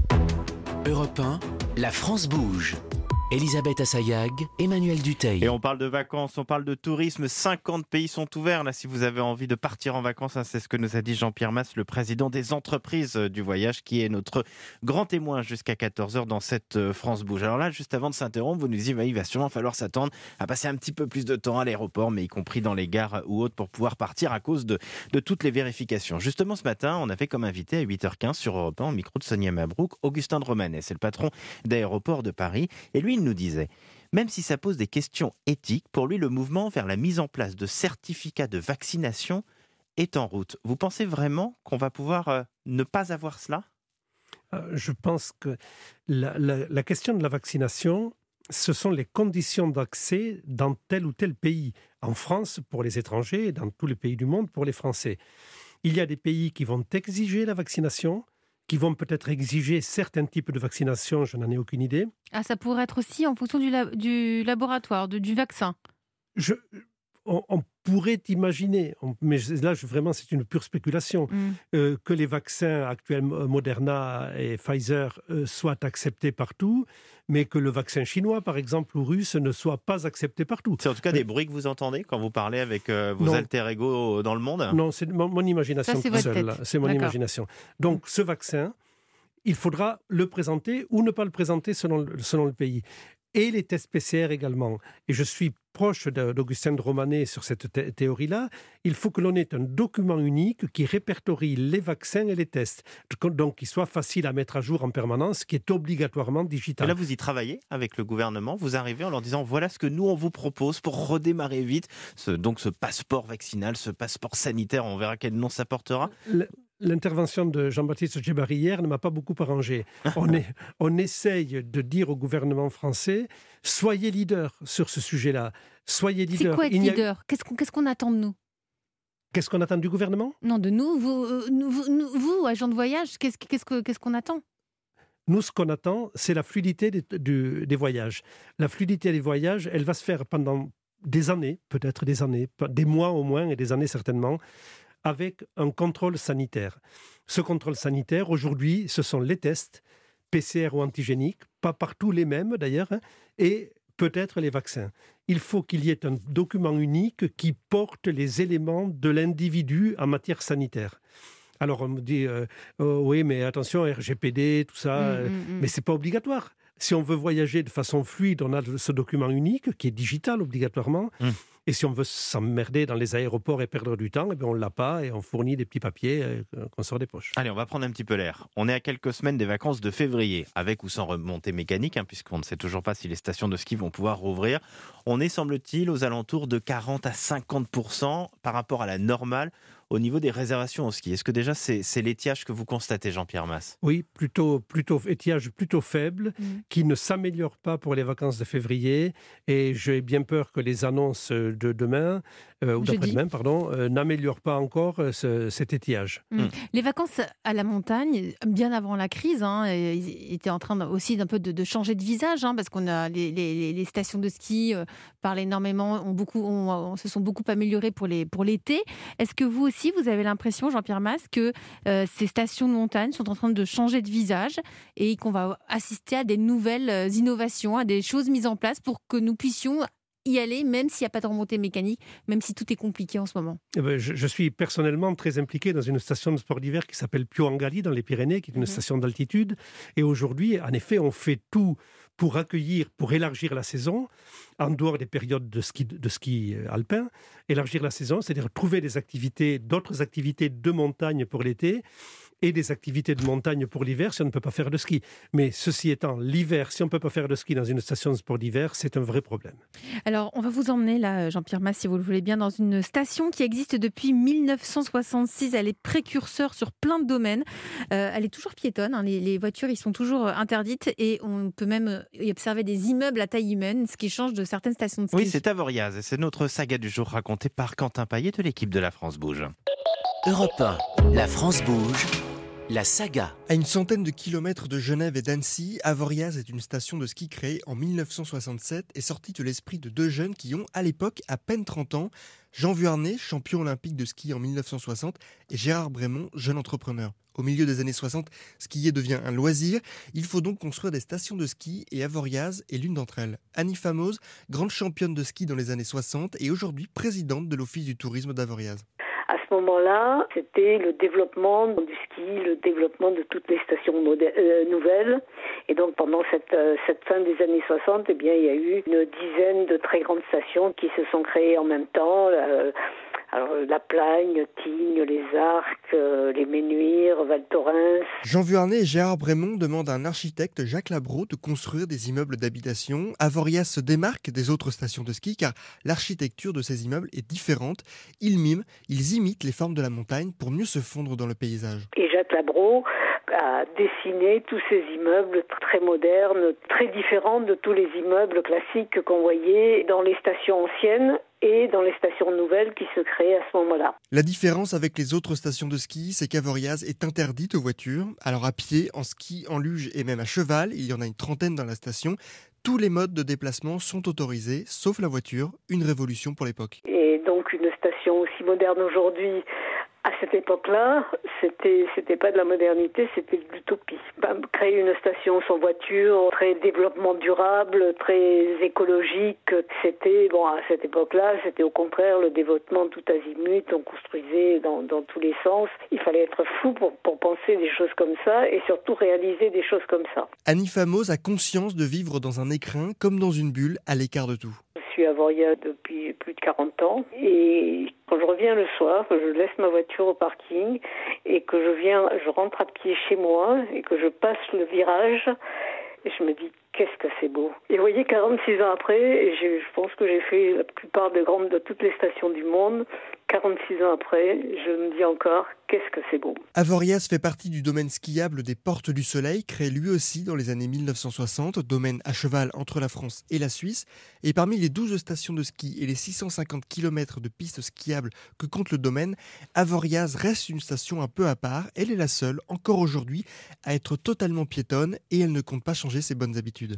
Speaker 1: Europe un, la France bouge. Elisabeth Assayag, Emmanuel Duteil.
Speaker 3: Et on parle de vacances, on parle de tourisme. cinquante pays sont ouverts. Là, si vous avez envie de partir en vacances, hein, c'est ce que nous a dit Jean-Pierre Mas, le président des entreprises du voyage, qui est notre grand témoin jusqu'à quatorze heures dans cette France Bouge. Alors là, juste avant de s'interrompre, vous nous dites bah, il va sûrement falloir s'attendre à passer un petit peu plus de temps à l'aéroport, mais y compris dans les gares ou autres, pour pouvoir partir à cause de, de toutes les vérifications. Justement, ce matin, on avait comme invité à huit heures quinze sur Europe un, au micro de Sonia Mabrouk, Augustin de Romanet. C'est le patron d'Aéroports de Paris. Et lui, il nous disait, même si ça pose des questions éthiques, pour lui, le mouvement vers la mise en place de certificats de vaccination est en route. Vous pensez vraiment qu'on va pouvoir euh, ne pas avoir cela ?
Speaker 4: euh, Je pense que la, la, la question de la vaccination, ce sont les conditions d'accès dans tel ou tel pays. En France, pour les étrangers, et dans tous les pays du monde, pour les Français. Il y a des pays qui vont exiger la vaccination, qui vont peut-être exiger certains types de vaccination, je n'en ai aucune idée.
Speaker 2: Ah, ça pourrait être aussi en fonction du, la, du laboratoire, de, du vaccin.
Speaker 4: Je, on, on pourrait imaginer, on, mais là je, vraiment c'est une pure spéculation, mm. euh, que les vaccins actuels Moderna et Pfizer euh, soient acceptés partout, mais que le vaccin chinois, par exemple, ou russe, ne soit pas accepté partout.
Speaker 3: C'est en tout cas mais... des bruits que vous entendez quand vous parlez avec euh, vos non. alter-ego dans le monde ?
Speaker 4: Non, c'est mon, mon imagination
Speaker 2: Ça, c'est
Speaker 4: tout seul. C'est mon
Speaker 2: D'accord.
Speaker 4: imagination. Donc ce vaccin, il faudra le présenter ou ne pas le présenter selon, selon le pays. Et les tests P C R également. Et je suis proche d'Augustin de Romanet sur cette thé- théorie-là. Il faut que l'on ait un document unique qui répertorie les vaccins et les tests. Donc, qui soit facile à mettre à jour en permanence, qui est obligatoirement digital.
Speaker 3: Et là, vous y travaillez avec le gouvernement. Vous arrivez en leur disant, voilà ce que nous, on vous propose pour redémarrer vite. Ce, donc, ce passeport vaccinal, ce passeport sanitaire, on verra quel nom ça portera.
Speaker 4: Le... L'intervention de Jean-Baptiste Djebbari hier ne m'a pas beaucoup arrangé. On, est, on essaye de dire au gouvernement français, soyez leader sur ce sujet-là. Soyez leader.
Speaker 2: C'est quoi être
Speaker 4: Il
Speaker 2: leader
Speaker 4: a...
Speaker 2: Qu'est-ce qu'on, qu'est-ce qu'on attend de nous ?
Speaker 4: Qu'est-ce qu'on attend du gouvernement ?
Speaker 2: Non, de nous, vous, euh, nous, vous, vous, agents de voyage, qu'est-ce, qu'est-ce, que, qu'est-ce qu'on attend ?
Speaker 4: Nous, ce qu'on attend, c'est la fluidité des, du, des voyages. La fluidité des voyages, elle va se faire pendant des années, peut-être des années, des mois au moins, et des années certainement, avec un contrôle sanitaire. Ce contrôle sanitaire, aujourd'hui, ce sont les tests P C R ou antigéniques, pas partout les mêmes d'ailleurs, hein, et peut-être les vaccins. Il faut qu'il y ait un document unique qui porte les éléments de l'individu en matière sanitaire. Alors on me dit, euh, oh, oui, mais attention, R G P D, tout ça, mmh, euh, mmh. mais ce n'est pas obligatoire. Si on veut voyager de façon fluide, on a ce document unique qui est digital obligatoirement. Mmh. Et si on veut s'emmerder dans les aéroports et perdre du temps, eh bien on ne l'a pas et on fournit des petits papiers euh, qu'on sort des poches.
Speaker 3: Allez, on va prendre un petit peu l'air. On est à quelques semaines des vacances de février, avec ou sans remontée mécanique, hein, puisqu'on ne sait toujours pas si les stations de ski vont pouvoir rouvrir. On est, semble-t-il, aux alentours de quarante à cinquante pour cent par rapport à la normale au niveau des réservations au ski. Est-ce que déjà c'est, c'est l'étiage que vous constatez, Jean-Pierre Mas ?
Speaker 4: Oui, plutôt, plutôt étiage plutôt faible, mmh. qui ne s'améliore pas pour les vacances de février. Et j'ai bien peur que les annonces de demain, euh, ou d'après-demain, pardon, euh, n'améliorent pas encore euh, ce, cet étiage.
Speaker 2: Mmh. Mmh. Les vacances à la montagne, bien avant la crise, hein, ils étaient en train aussi d'un peu de, de changer de visage, hein, parce qu'on a les, les, les stations de ski euh, parlent énormément, ont beaucoup, ont, ont, se sont beaucoup améliorées pour, les, pour l'été. Est-ce que vous aussi, vous avez l'impression, Jean-Pierre Mas, que euh, ces stations de montagne sont en train de changer de visage et qu'on va assister à des nouvelles innovations, à des choses mises en place pour que nous puissions y aller, même s'il n'y a pas de remontée mécanique, même si tout est compliqué en ce moment?
Speaker 4: Eh ben, je, je suis personnellement très impliqué dans une station de sport d'hiver qui s'appelle Pio-Engali, dans les Pyrénées, qui est une mmh. station d'altitude. Et aujourd'hui, en effet, on fait tout pour accueillir, pour élargir la saison, en dehors des périodes de ski, de ski alpin. Élargir la saison, c'est-à-dire trouver des activités, d'autres activités de montagne pour l'été. et des activités de montagne pour l'hiver si on ne peut pas faire de ski. Mais ceci étant, l'hiver, si on ne peut pas faire de ski dans une station de sport d'hiver, c'est un vrai problème.
Speaker 2: Alors, on va vous emmener là, Jean-Pierre Mas, si vous le voulez bien, dans une station qui existe depuis mille neuf cent soixante-six. Elle est précurseur sur plein de domaines. Euh, elle est toujours piétonne. Hein. Les, les voitures, ils sont toujours interdites et on peut même y observer des immeubles à taille humaine, ce qui change de certaines stations de ski.
Speaker 3: Oui, c'est Avoriaz et c'est notre saga du jour racontée par Quentin Paillet de l'équipe de La France Bouge.
Speaker 1: Europe un, La France Bouge, la saga.
Speaker 6: À une centaine de kilomètres de Genève et d'Annecy, Avoriaz est une station de ski créée en mille neuf cent soixante-sept et sortie de l'esprit de deux jeunes qui ont, à l'époque, à peine trente ans. Jean Vuarnet, champion olympique de ski en mille neuf cent soixante, et Gérard Brémond, jeune entrepreneur. Au milieu des années soixante, skier devient un loisir. Il faut donc construire des stations de ski et Avoriaz est l'une d'entre elles. Annie Famoz, grande championne de ski dans les années soixante et aujourd'hui présidente de l'Office du tourisme d'Avoriaz.
Speaker 7: À ce moment-là, c'était le développement du ski, le développement de toutes les stations modè- euh, nouvelles. Et donc pendant cette, euh, cette fin des années soixante, eh bien, il y a eu une dizaine de très grandes stations qui se sont créées en même temps. Euh, alors La Plagne, Tignes, les Arcs, euh, les Menuires, Val Thorens.
Speaker 6: Jean Vuarnet et Gérard Brémond demandent à un architecte, Jacques Labro, de construire des immeubles d'habitation. Avoriaz se démarque des autres stations de ski car l'architecture de ces immeubles est différente. Ils miment, ils imitent les formes de la montagne pour mieux se fondre dans le paysage.
Speaker 7: Et Jacques Labro a dessiné tous ces immeubles très modernes, très différents de tous les immeubles classiques qu'on voyait dans les stations anciennes et dans les stations nouvelles qui se créaient à ce moment-là.
Speaker 6: La différence avec les autres stations de ski, c'est qu'Avoriaz est interdite aux voitures. Alors à pied, en ski, en luge et même à cheval, il y en a une trentaine dans la station. Tous les modes de déplacement sont autorisés, sauf la voiture, une révolution pour l'époque.
Speaker 7: Et donc une station aussi moderne aujourd'hui, à cette époque-là, c'était c'était pas de la modernité, c'était de l'utopie. Ben, créer une station sans voiture, très développement durable, très écologique, c'était, bon, à cette époque-là, c'était au contraire le développement tout azimut, on construisait dans, dans tous les sens. Il fallait être fou pour, pour penser des choses comme ça et surtout réaliser des choses comme ça.
Speaker 6: Annie Famoz a conscience de vivre dans un écrin, comme dans une bulle, à l'écart de tout.
Speaker 7: Je suis à Avoriaz depuis plus de quarante ans et quand je reviens le soir, que je laisse ma voiture au parking et que je viens, je rentre à pied chez moi et que je passe le virage et je me dis qu'est-ce que c'est beau. Et vous voyez, quarante-six ans après, je, je pense que j'ai fait la plupart des grandes de toutes les stations du monde. quarante-six ans après, je me dis encore qu'est-ce que c'est beau.
Speaker 6: Avoriaz fait partie du domaine skiable des Portes du Soleil, créé lui aussi dans les années mille neuf cent soixante, domaine à cheval entre la France et la Suisse. Et parmi les douze stations de ski et les six cent cinquante kilomètres de pistes skiables que compte le domaine, Avoriaz reste une station un peu à part. Elle est la seule, encore aujourd'hui, à être totalement piétonne et elle ne compte pas changer ses bonnes habitudes.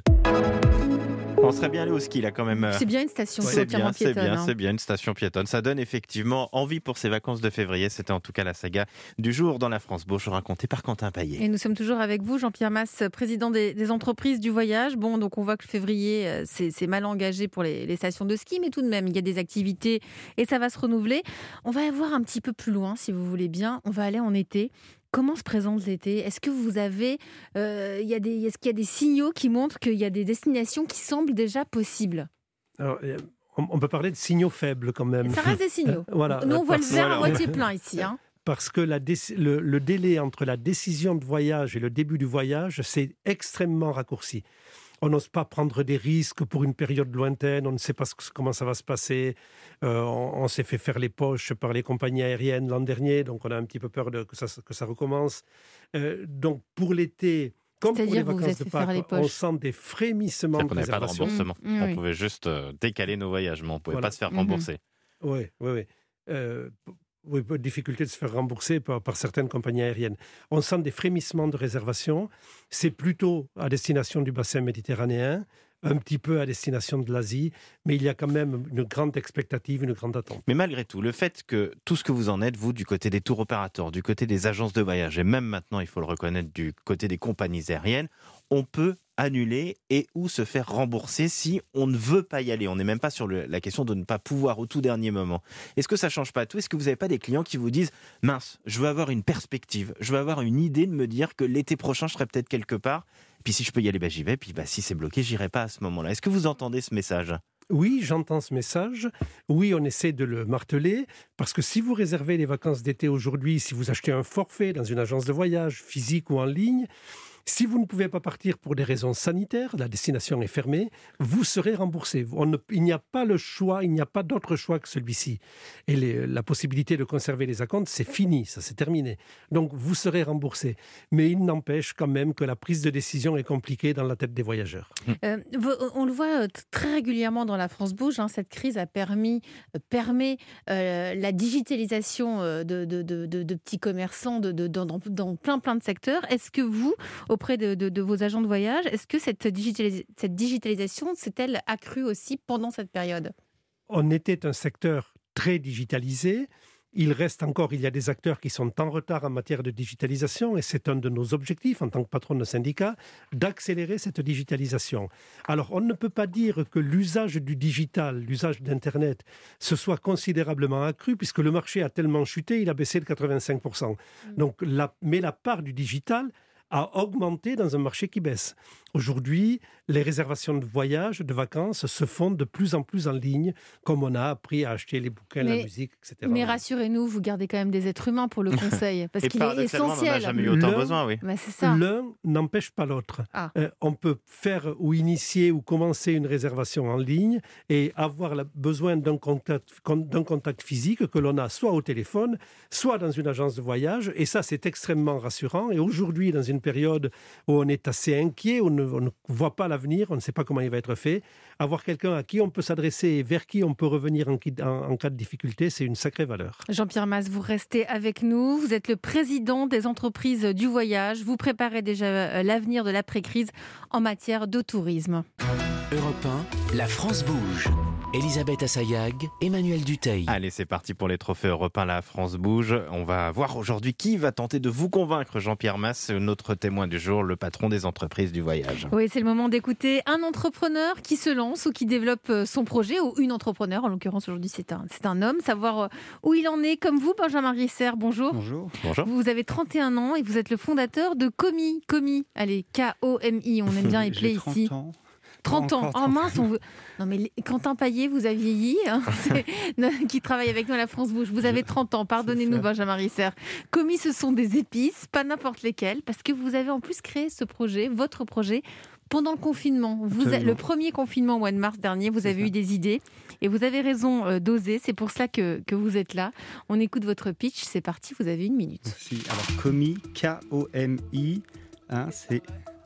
Speaker 3: On serait bien allé au ski là quand même.
Speaker 2: C'est bien une station
Speaker 3: c'est
Speaker 2: entièrement
Speaker 3: bien, c'est
Speaker 2: piétonne.
Speaker 3: bien,
Speaker 2: hein.
Speaker 3: c'est bien une station piétonne. Ça donne effectivement envie pour ces vacances de février. C'était en tout cas la saga du jour dans la France Bouge, racontée par Quentin Paillet.
Speaker 2: Et nous sommes toujours avec vous, Jean-Pierre Mas, président des, des entreprises du voyage. Bon, donc on voit que le février, c'est, c'est mal engagé pour les, les stations de ski, mais tout de même, il y a des activités et ça va se renouveler. On va voir un petit peu plus loin, si vous voulez bien. On va aller en été. Comment se présente l'été ? Est-ce que vous avez, euh, il y a des, est-ce qu'il y a des signaux qui montrent qu'il y a des destinations qui semblent déjà possibles ?
Speaker 4: Alors, on, on peut parler de signaux faibles quand même.
Speaker 2: Ça reste des signaux.
Speaker 4: Euh, voilà.
Speaker 2: Nous, on voit le
Speaker 4: Parce-
Speaker 2: verre à
Speaker 3: voilà.
Speaker 2: moitié plein ici. Hein.
Speaker 4: Parce que la dé- le, le délai entre la décision de voyage et le début du voyage, c'est extrêmement raccourci. On n'ose pas prendre des risques pour une période lointaine, on ne sait pas ce, comment ça va se passer. Euh, on, on s'est fait faire les poches par les compagnies aériennes l'an dernier, donc on a un petit peu peur de, que, ça, que ça recommence. Euh, donc pour l'été, comme pour les
Speaker 2: C'est-à-dire, vous vous
Speaker 4: vacances
Speaker 2: êtes
Speaker 4: de
Speaker 2: fait faire les
Speaker 4: Pâques, on
Speaker 2: poches.
Speaker 4: sent des frémissements
Speaker 3: C'est-à-dire
Speaker 4: de
Speaker 3: qu'on n'avait pas de
Speaker 4: réservation.
Speaker 3: remboursement.
Speaker 2: Mmh,
Speaker 3: On
Speaker 2: oui.
Speaker 3: pouvait juste euh, décaler nos voyages, mais on ne pouvait
Speaker 4: Voilà.
Speaker 3: pas se faire
Speaker 2: Mhm.
Speaker 3: rembourser.
Speaker 4: Oui, oui, oui. Euh, oui, pas de difficulté de se faire rembourser par, par certaines compagnies aériennes. On sent des frémissements de réservation. C'est plutôt à destination du bassin méditerranéen, un petit peu à destination de l'Asie, mais il y a quand même une grande expectative, une grande attente.
Speaker 3: Mais malgré tout, le fait que tout ce que vous en êtes, vous, du côté des tours opérateurs, du côté des agences de voyage, et même maintenant, il faut le reconnaître, du côté des compagnies aériennes, on peut annuler et ou se faire rembourser si on ne veut pas y aller. On n'est même pas sur le, la question de ne pas pouvoir au tout dernier moment. Est-ce que ça ne change pas tout ? Est-ce que vous n'avez pas des clients qui vous disent « Mince, je veux avoir une perspective, je veux avoir une idée de me dire que l'été prochain, je serai peut-être quelque part, puis si je peux y aller, bah, j'y vais, puis bah, si c'est bloqué, j'irai pas à ce moment-là ». Est-ce que vous entendez ce message ?
Speaker 4: Oui, j'entends ce message. Oui, on essaie de le marteler, parce que si vous réservez les vacances d'été aujourd'hui, si vous achetez un forfait dans une agence de voyage, physique ou en ligne, si vous ne pouvez pas partir pour des raisons sanitaires, la destination est fermée, vous serez remboursé. On ne, il n'y a pas le choix, il n'y a pas d'autre choix que celui-ci. Et les, la possibilité de conserver les acomptes, c'est fini, ça c'est terminé. Donc vous serez remboursé. Mais il n'empêche quand même que la prise de décision est compliquée dans la tête des voyageurs.
Speaker 2: Euh, on le voit très régulièrement dans la France Bouge, hein, cette crise a permis, permet euh, la digitalisation de, de, de, de, de petits commerçants de, de, dans, dans plein plein de secteurs. Est-ce que vous, auprès de, de, de vos agents de voyage, est-ce que cette, digitalis- cette digitalisation s'est-elle accrue aussi pendant cette période ?
Speaker 4: On était un secteur très digitalisé. Il reste encore, il y a des acteurs qui sont en retard en matière de digitalisation et c'est un de nos objectifs en tant que patron de syndicat d'accélérer cette digitalisation. Alors, on ne peut pas dire que l'usage du digital, l'usage d'Internet, se soit considérablement accru puisque le marché a tellement chuté, il a baissé de quatre-vingt-cinq pour cent. Donc, la, mais la part du digital a augmenté dans un marché qui baisse. Aujourd'hui, les réservations de voyages, de vacances se font de plus en plus en ligne, comme on a appris à acheter les bouquins, mais, la musique, et cetera.
Speaker 2: Mais rassurez-nous, vous gardez quand même des êtres humains pour le conseil, parce qu'il est essentiel.
Speaker 3: On n'a jamais eu autant
Speaker 4: l'un,
Speaker 3: besoin, oui.
Speaker 2: Bah, c'est ça.
Speaker 4: L'un n'empêche pas l'autre.
Speaker 2: Ah.
Speaker 4: Euh, on peut faire ou initier ou commencer une réservation en ligne et avoir la, besoin d'un contact, d'un contact physique que l'on a soit au téléphone, soit dans une agence de voyage. Et ça, c'est extrêmement rassurant. Et aujourd'hui, dans une période où on est assez inquiet, où on ne, on ne voit pas l'avenir, on ne sait pas comment il va être fait, avoir quelqu'un à qui on peut s'adresser et vers qui on peut revenir en, en, en cas de difficulté, c'est une sacrée valeur.
Speaker 2: Jean-Pierre Mas, vous restez avec nous. Vous êtes le président des entreprises du voyage. Vous préparez déjà l'avenir de l'après-crise en matière de tourisme.
Speaker 1: Europe un, la France bouge. Elisabeth Assayag, Emmanuel Duteil.
Speaker 3: Allez, c'est parti pour les trophées Europe un, la France bouge. On va voir aujourd'hui qui va tenter de vous convaincre. Jean-Pierre Mas, notre témoin du jour, le patron des entreprises du voyage.
Speaker 2: Oui, c'est le moment d'écouter un entrepreneur qui se lance ou qui développe son projet, ou une entrepreneur, en l'occurrence aujourd'hui c'est un, c'est un homme, savoir où il en est, comme vous, Benjamin Riesser, bonjour.
Speaker 5: Bonjour.
Speaker 3: Bonjour.
Speaker 2: Vous avez trente et un ans et vous êtes le fondateur de Comi. Comi, allez, K O M I, on aime bien épeler ici.
Speaker 5: Ans.
Speaker 2: trente ans, en mince, on veut... Non mais Quentin Paillet, vous avez vieilli, hein, qui travaille avec nous à la France Bouge. Vous avez trente ans, pardonnez-nous Benjamin Riesser. Comi, ce sont des épices, pas n'importe lesquelles, parce que vous avez en plus créé ce projet, votre projet, pendant le confinement. Vous a... Le premier confinement au mois de mars dernier, vous avez eu des idées et vous avez raison euh, d'oser, c'est pour cela que, que vous êtes là. On écoute votre pitch, c'est parti, vous avez une minute.
Speaker 8: Merci. Alors Comi, K O M I, hein, c'est...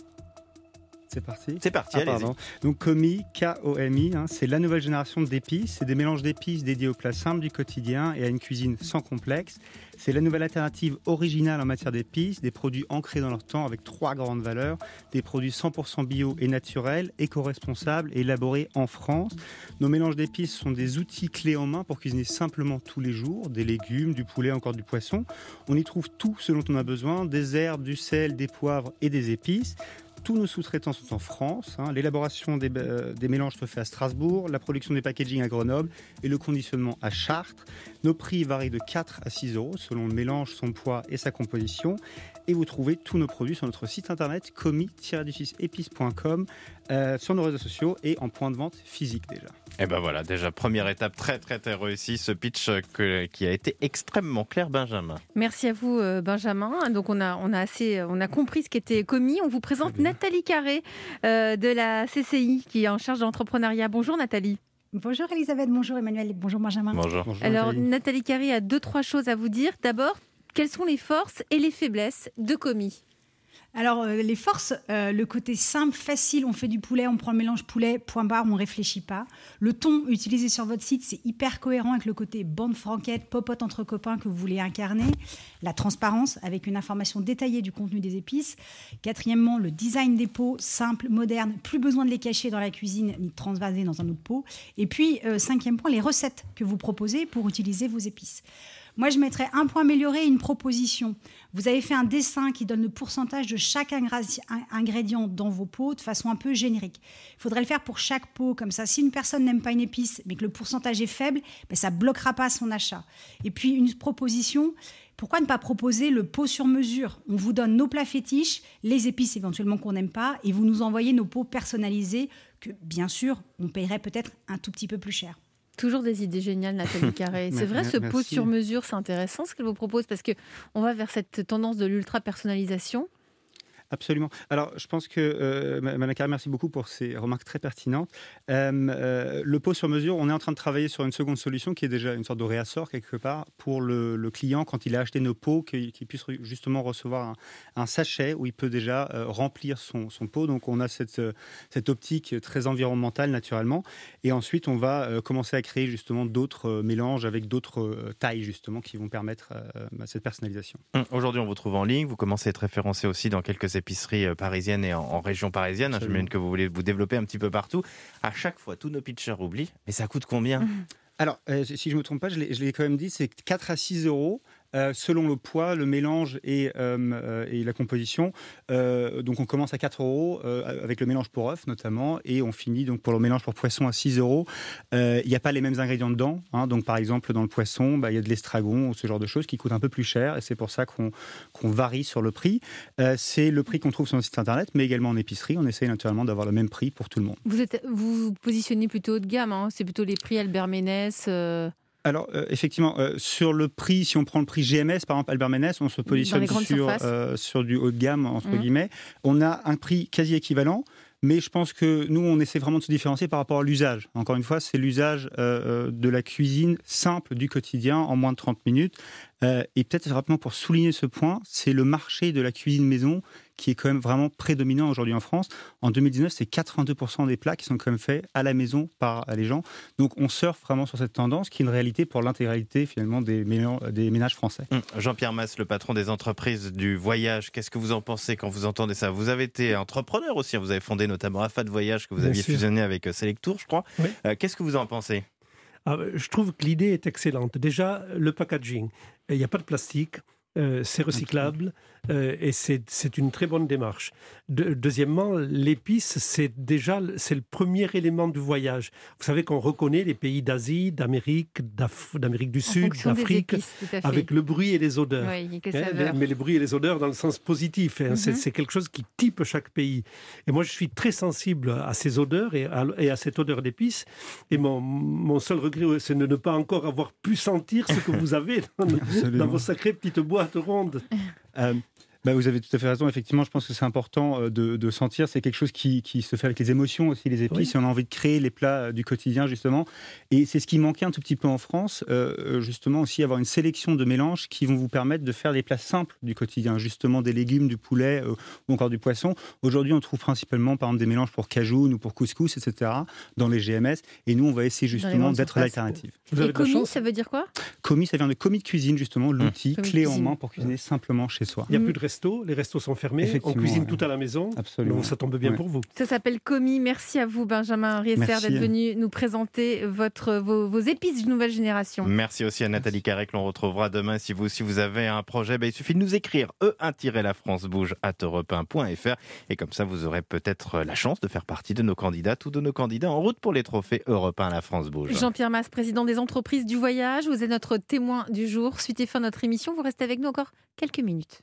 Speaker 8: C'est parti
Speaker 3: C'est parti,
Speaker 8: ah,
Speaker 3: allez-y.
Speaker 8: Donc Comi, K O M I, hein, c'est la nouvelle génération d'épices. C'est des mélanges d'épices dédiés aux plats simples du quotidien et à une cuisine sans complexe. C'est la nouvelle alternative originale en matière d'épices, des produits ancrés dans leur temps avec trois grandes valeurs, des produits cent pour cent bio et naturels, éco-responsables et élaborés en France. Nos mélanges d'épices sont des outils clés en main pour cuisiner simplement tous les jours, des légumes, du poulet, encore du poisson. On y trouve tout ce dont on a besoin, des herbes, du sel, des poivres et des épices. Tous nos sous-traitants sont en France. Hein. L'élaboration des, euh, des mélanges se fait à Strasbourg, la production des packaging à Grenoble et le conditionnement à Chartres. Nos prix varient de quatre à six euros selon le mélange, son poids et sa composition. Et vous trouvez tous nos produits sur notre site internet comi tiret épices point com, euh, sur nos réseaux sociaux et en point de vente physique déjà.
Speaker 3: Et ben voilà, déjà première étape très très très réussie, ce pitch que, qui a été extrêmement clair, Benjamin.
Speaker 2: Merci à vous Benjamin. Donc on a, on a, assez, on a compris ce qui était commis. On vous présente Nathalie Carré euh, de la C C I qui est en charge de l'entrepreneuriat. Bonjour Nathalie.
Speaker 9: Bonjour Elisabeth, bonjour Emmanuel et bonjour Benjamin.
Speaker 3: Bonjour.
Speaker 8: Bonjour
Speaker 2: Alors
Speaker 8: Nathalie.
Speaker 2: Nathalie Carré a deux, trois choses à vous dire. D'abord, quelles sont les forces et les faiblesses de Comi ?
Speaker 9: Alors, euh, les forces, euh, le côté simple, facile, on fait du poulet, on prend le mélange poulet, point barre, on ne réfléchit pas. Le ton utilisé sur votre site, c'est hyper cohérent avec le côté bande franquette, popote entre copains que vous voulez incarner. La transparence, avec une information détaillée du contenu des épices. Quatrièmement, le design des pots, simple, moderne, plus besoin de les cacher dans la cuisine ni de transvaser dans un autre pot. Et puis, euh, cinquième point, les recettes que vous proposez pour utiliser vos épices. Moi, je mettrais un point amélioré et une proposition. Vous avez fait un dessin qui donne le pourcentage de chaque ingrédient dans vos pots de façon un peu générique. Il faudrait le faire pour chaque pot, comme ça. Si une personne n'aime pas une épice, mais que le pourcentage est faible, ben, ça ne bloquera pas son achat. Et puis, une proposition, Pourquoi ne pas proposer le pot sur mesure? On vous donne nos plats fétiches, les épices éventuellement qu'on n'aime pas, et vous nous envoyez nos pots personnalisés que, bien sûr, on paierait peut-être un tout petit peu plus cher.
Speaker 2: Toujours des idées géniales, Nathalie Carré. C'est vrai, ce pot sur mesure, c'est intéressant ce qu'elle vous propose, parce qu'on va vers cette tendance de l'ultra-personnalisation.
Speaker 8: Absolument. Alors, je pense que, euh, Madame Carré, merci beaucoup pour ces remarques très pertinentes. Euh, euh, le pot sur mesure, on est en train de travailler sur une seconde solution qui est déjà une sorte de réassort quelque part pour le, le client quand il a acheté nos pots, qu'il, qu'il puisse justement recevoir un, un sachet où il peut déjà euh, remplir son, son pot. Donc, on a cette, cette optique très environnementale naturellement. Et ensuite, on va euh, commencer à créer justement d'autres euh, mélanges avec d'autres euh, tailles justement qui vont permettre euh, cette personnalisation.
Speaker 3: Aujourd'hui, on vous trouve en ligne. Vous commencez à être référencé aussi dans quelques épiceries parisiennes et en, en région parisienne. Absolument. J'imagine que vous voulez vous développer un petit peu partout. À chaque fois, tous nos pitchers oublient. Mais ça coûte combien? mmh.
Speaker 8: Alors, euh, si je ne me trompe pas, je l'ai, je l'ai quand même dit, c'est quatre à six euros. Euh, selon le poids, le mélange et, euh, et la composition. Euh, donc on commence à quatre euros euh, avec le mélange pour œufs notamment, et on finit donc pour le mélange pour poisson à six euros. Il euh, n'y a pas les mêmes ingrédients dedans. Hein, donc par exemple dans le poisson, bah, y a de l'estragon ou ce genre de choses qui coûtent un peu plus cher, et c'est pour ça qu'on, qu'on varie sur le prix. Euh, c'est le prix qu'on trouve sur notre site internet, mais également en épicerie. On essaye naturellement d'avoir le même prix pour tout le monde.
Speaker 2: Vous êtes, vous, vous positionnez plutôt haut de gamme, hein, c'est plutôt les prix Albert Ménès euh...
Speaker 8: Alors, euh, effectivement, euh, sur le prix, si on prend le prix G M S, par exemple, Albert Ménès, on se positionne sur, euh, sur du haut de gamme, entre mmh. guillemets. On a un prix quasi équivalent, mais je pense que nous, on essaie vraiment de se différencier par rapport à l'usage. Encore une fois, c'est l'usage euh, de la cuisine simple du quotidien en moins de trente minutes. Euh, et peut-être vraiment pour souligner ce point, c'est le marché de la cuisine maison qui est quand même vraiment prédominant aujourd'hui en France. En deux mille dix-neuf, c'est quatre-vingt-deux pour cent des plats qui sont quand même faits à la maison par les gens. Donc on surfe vraiment sur cette tendance qui est une réalité pour l'intégralité finalement des, mélanges, des ménages français.
Speaker 3: Jean-Pierre Mas, le patron des entreprises du voyage, qu'est-ce que vous en pensez quand vous entendez ça? Vous avez été entrepreneur aussi, vous avez fondé notamment A F A de Voyage que vous Bien aviez sûr. fusionné avec Selectour, je crois. Oui. Euh, qu'est-ce que vous en pensez?
Speaker 4: Ah, je trouve que l'idée est excellente. Déjà, le packaging, il n'y a pas de plastique. Euh, c'est recyclable euh, et c'est, c'est une très bonne démarche. De, deuxièmement, l'épice, c'est déjà c'est le premier élément du voyage. Vous savez qu'on reconnaît les pays d'Asie, d'Amérique, d'Af, d'Amérique du Sud, d'Afrique, épices, avec le bruit et les odeurs.
Speaker 2: Oui,
Speaker 4: hein, les, mais les bruits et les odeurs dans le sens positif. Hein, mm-hmm. c'est, c'est quelque chose qui type chaque pays. Et moi, je suis très sensible à ces odeurs et à, et à cette odeur d'épices. Et mon, mon seul regret, c'est de ne pas encore avoir pu sentir ce que vous avez dans, dans vos sacrées petites boîtes ronde.
Speaker 8: Euh, bah vous avez tout à fait raison. Effectivement, je pense que c'est important de, de sentir. C'est quelque chose qui, qui se fait avec les émotions aussi, les épices. Oui. Et on a envie de créer les plats du quotidien, justement. Et c'est ce qui manquait un tout petit peu en France. Euh, justement, aussi avoir une sélection de mélanges qui vont vous permettre de faire des plats simples du quotidien. Justement, des légumes, du poulet euh, ou encore du poisson. Aujourd'hui, on trouve principalement, par exemple, des mélanges pour cajoun ou pour couscous, et cetera, dans les G M S. Et nous, on va essayer justement d'être l'alternative.
Speaker 2: Et commis, ça veut dire quoi?
Speaker 8: Commis, ça vient de commis de cuisine, justement, l'outil, mmh. clé en main pour cuisiner mmh. simplement chez soi.
Speaker 4: Il n'y a plus de resto, les restos sont fermés, on cuisine ouais. tout à la maison, Absolument. donc ça tombe bien ouais. pour vous.
Speaker 2: Ça s'appelle Commis. Merci à vous, Benjamin Riesser, d'être venu nous présenter votre, vos, vos épices de nouvelle génération.
Speaker 3: Merci aussi à Nathalie Carré, que l'on retrouvera demain. Si vous aussi vous avez un projet, ben, il suffit de nous écrire e un la france bouge arobase europe un point f r et comme ça vous aurez peut-être la chance de faire partie de nos candidats ou de nos candidats en route pour les trophées Europe un La France Bouge.
Speaker 2: Jean-Pierre Mas, président des entreprises du voyage, vous êtes notre témoin du jour. Suite et fin de notre émission, vous restez avec nous encore quelques minutes.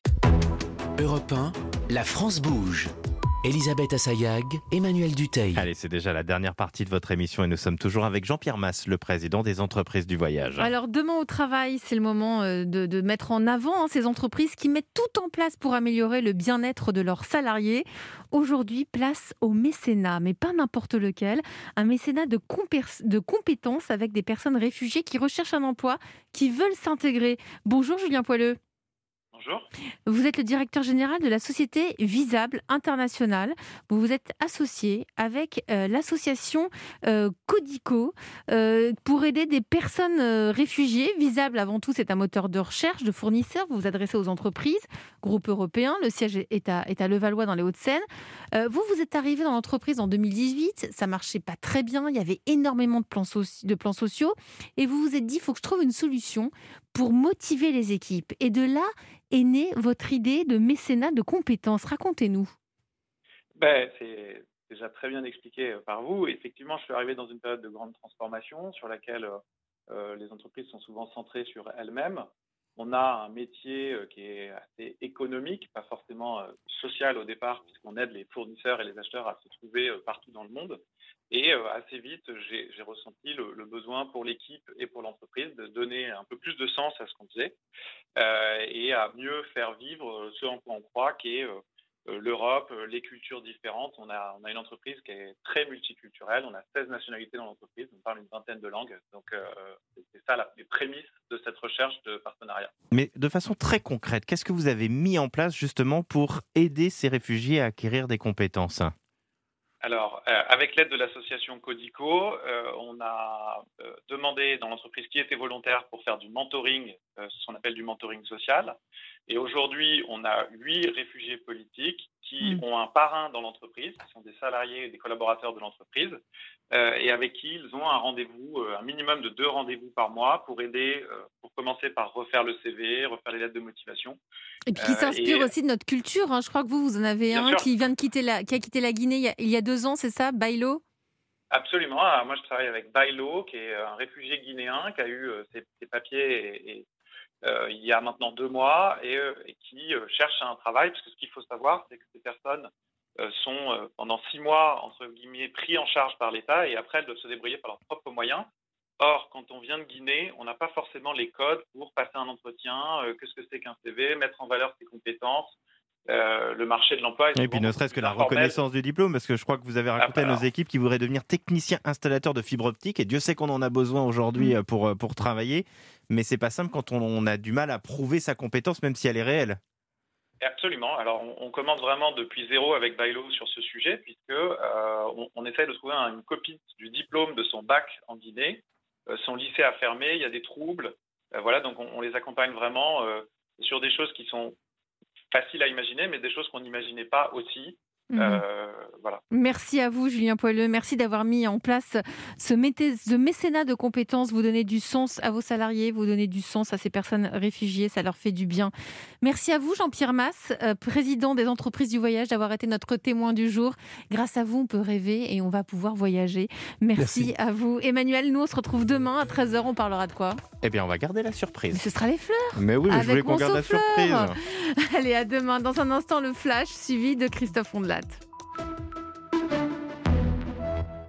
Speaker 1: Europe un, La France bouge. Elisabeth Assayag, Emmanuel Duteil.
Speaker 3: Allez, c'est déjà la dernière partie de votre émission et nous sommes toujours avec Jean-Pierre Mas, le président des entreprises du voyage.
Speaker 2: Alors demain au travail, c'est le moment de, de mettre en avant hein, ces entreprises qui mettent tout en place pour améliorer le bien-être de leurs salariés. Aujourd'hui, place au mécénat, mais pas n'importe lequel. Un mécénat de, compé- de compétences avec des personnes réfugiées qui recherchent un emploi, qui veulent s'intégrer. Bonjour Julien Poileux.
Speaker 10: Bonjour.
Speaker 2: Vous êtes le directeur général de la société Visable International. Vous vous êtes associé avec euh, l'association euh, Codico euh, pour aider des personnes euh, réfugiées. Visable, avant tout, c'est un moteur de recherche de fournisseurs. Vous vous adressez aux entreprises, groupe européen. Le siège est à, est à Levallois dans les Hauts-de-Seine. Euh, vous, vous êtes arrivé dans l'entreprise en deux mille dix-huit. Ça marchait pas très bien. Il y avait énormément de plans, soci- de plans sociaux. Et vous vous êtes dit, il faut que je trouve une solution pour motiver les équipes. Et de là est née votre idée de mécénat de compétences. Racontez-nous.
Speaker 10: Ben, c'est déjà très bien expliqué par vous. Effectivement, je suis arrivé dans une période de grande transformation sur laquelle euh, les entreprises sont souvent centrées sur elles-mêmes. On a un métier qui est assez économique, pas forcément social au départ, puisqu'on aide les fournisseurs et les acheteurs à se trouver partout dans le monde. Et assez vite, j'ai, j'ai ressenti le, le besoin pour l'équipe et pour l'entreprise de donner un peu plus de sens à ce qu'on faisait euh, et à mieux faire vivre ce en quoi on croit, qui est euh, l'Europe, les cultures différentes. On a, on a une entreprise qui est très multiculturelle. On a seize nationalités dans l'entreprise. On parle une vingtaine de langues. Donc, euh, c'est ça la, les prémices de cette recherche de partenariat.
Speaker 3: Mais de façon très concrète, qu'est-ce que vous avez mis en place justement pour aider ces réfugiés à acquérir des compétences ?
Speaker 10: Alors, euh, avec l'aide de l'association Codico, euh, on a euh, demandé dans l'entreprise qui était volontaire pour faire du mentoring, euh, ce qu'on appelle du mentoring social. Et aujourd'hui, on a huit réfugiés politiques qui mmh. ont un parrain dans l'entreprise, qui sont des salariés et des collaborateurs de l'entreprise, euh, et avec qui ils ont un rendez-vous, euh, un minimum de deux rendez-vous par mois pour aider, euh, pour commencer par refaire le C V, refaire les lettres de motivation.
Speaker 2: Et puis qui s'inspire
Speaker 10: euh, et...
Speaker 2: aussi de notre culture. Hein. Je crois que vous, vous en avez Bien un sûr. qui vient de quitter la, qui a quitté la Guinée il y a, il y a deux ans, c'est ça, Bailo ?
Speaker 10: Absolument. Alors, moi, je travaille avec Bailo, qui est un réfugié guinéen qui a eu euh, ses, ses papiers et, et Euh, il y a maintenant deux mois et, euh, et qui euh, cherchent un travail, parce que ce qu'il faut savoir, c'est que ces personnes euh, sont euh, pendant six mois, entre guillemets, pris en charge par l'État et après elles doivent se débrouiller par leurs propres moyens. Or, quand on vient de Guinée, on n'a pas forcément les codes pour passer un entretien, euh, qu'est-ce que c'est qu'un C V, mettre en valeur ses compétences. Euh, le marché de l'emploi.
Speaker 3: Et puis ne serait-ce que la informel. reconnaissance du diplôme, parce que je crois que vous avez raconté ah, à nos équipes qui voudraient devenir technicien installateur de fibre optique, et Dieu sait qu'on en a besoin aujourd'hui mmh. pour, pour travailler, mais c'est pas simple quand on, on a du mal à prouver sa compétence, même si elle est réelle.
Speaker 10: Absolument. Alors on, on commence vraiment depuis zéro avec Bailo sur ce sujet, puisque euh, on, on essaie de trouver une copie du diplôme de son bac en Guinée. Euh, son lycée a fermé, il y a des troubles. Euh, voilà, donc on, on les accompagne vraiment euh, sur des choses qui sont facile à imaginer, mais des choses qu'on n'imaginait pas aussi. Mmh. Euh, voilà.
Speaker 2: Merci à vous, Julien Poelleux. Merci d'avoir mis en place ce, mété- ce mécénat de compétences. Vous donnez du sens à vos salariés, vous donnez du sens à ces personnes réfugiées. Ça leur fait du bien. Merci à vous, Jean-Pierre Masse, euh, président des entreprises du voyage, d'avoir été notre témoin du jour. Grâce à vous, on peut rêver et on va pouvoir voyager. Merci, Merci. à vous. Emmanuel, nous, on se retrouve demain à treize heures. On parlera de quoi ?
Speaker 3: Eh bien, on va garder la surprise.
Speaker 2: Mais ce sera les fleurs.
Speaker 3: Mais oui, mais
Speaker 2: Avec
Speaker 3: je voulais qu'on garde la surprise.
Speaker 2: Allez, à demain. Dans un instant, le flash suivi de Christophe Ondelat.